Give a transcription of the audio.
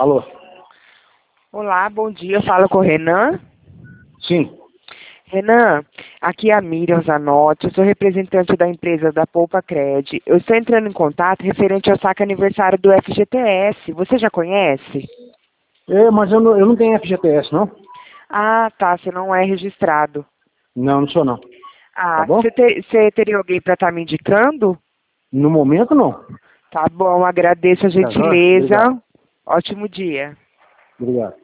Alô? Olá, bom dia. Eu falo com o Renan. Sim. Renan, aqui é a Miriam Zanotti, eu sou representante da empresa da Poupa Cred. Eu estou entrando em contato referente ao saque aniversário do FGTS. Você já conhece? Mas eu não tenho FGTS, não? Ah, tá. Você não é registrado. Não sou não. Tá Ah, bom? você teria alguém para estar me indicando? No momento, não. Tá bom, agradeço a Tá, joia? gentileza. Obrigado. Ótimo dia. Obrigado.